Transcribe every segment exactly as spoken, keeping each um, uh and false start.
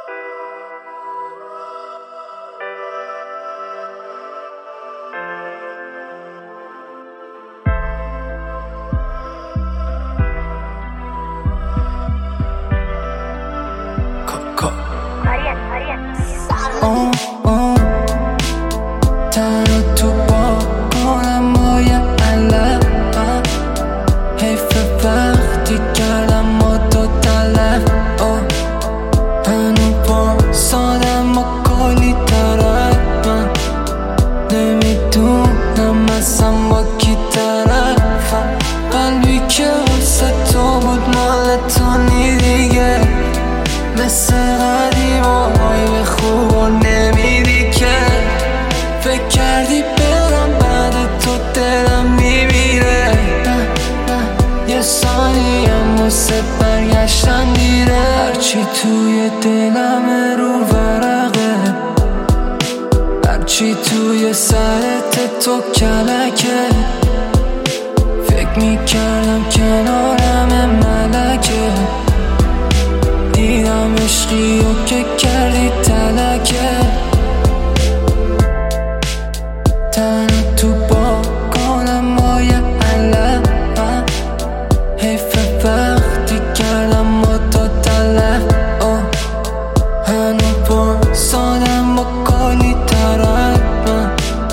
اون اون تنو تو با کنم مایه علم حیف وقتی کردم ما دو طلب هنو با سادم با کلی طرف من نمیدونم اصلا با کی طرفم قلبی که واسه تو بود مال تو نی دیگه مثل قدیمای به خوب و نمیدی که فکر کردی برم بعد تو دلم میمیره نه نه یه ثانی هم واسه برگشتن دیره هرچی توی دلم رو ورقه هرچی توی سرت تو کلکه فکر میکردم کنارم ملکه دیدم عشقی و که کردی تلکه تنها تو با کنم مایه علم حیف وقتی کردم ما تا طلب هنو با سادم با کلی طرف من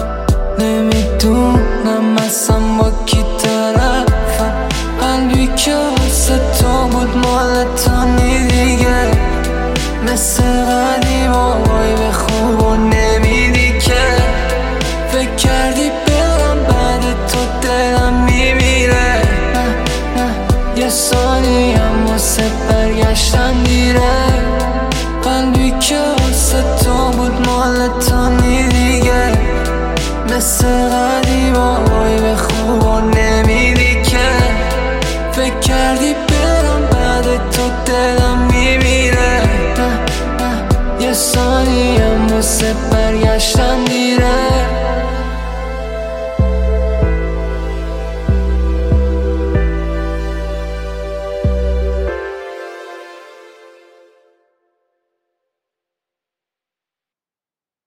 نمیدونم اصلا با کی طرفم قلبی که واسه تو بود مال تو نی دیگه مثل قدیمای به خوب و نمیدی که فکر کردی برم بعد تو دلم میمیره نه نه یه ثانی هم واسه برگشتن دیره قلبی که واسه تو بود مال تو نی دیگه مثل قدیمای به خوب و نمیدی که فکر کردی برم بعد تو دلم میمیره نه نه یه ثانی هم واسه برگشتن دیره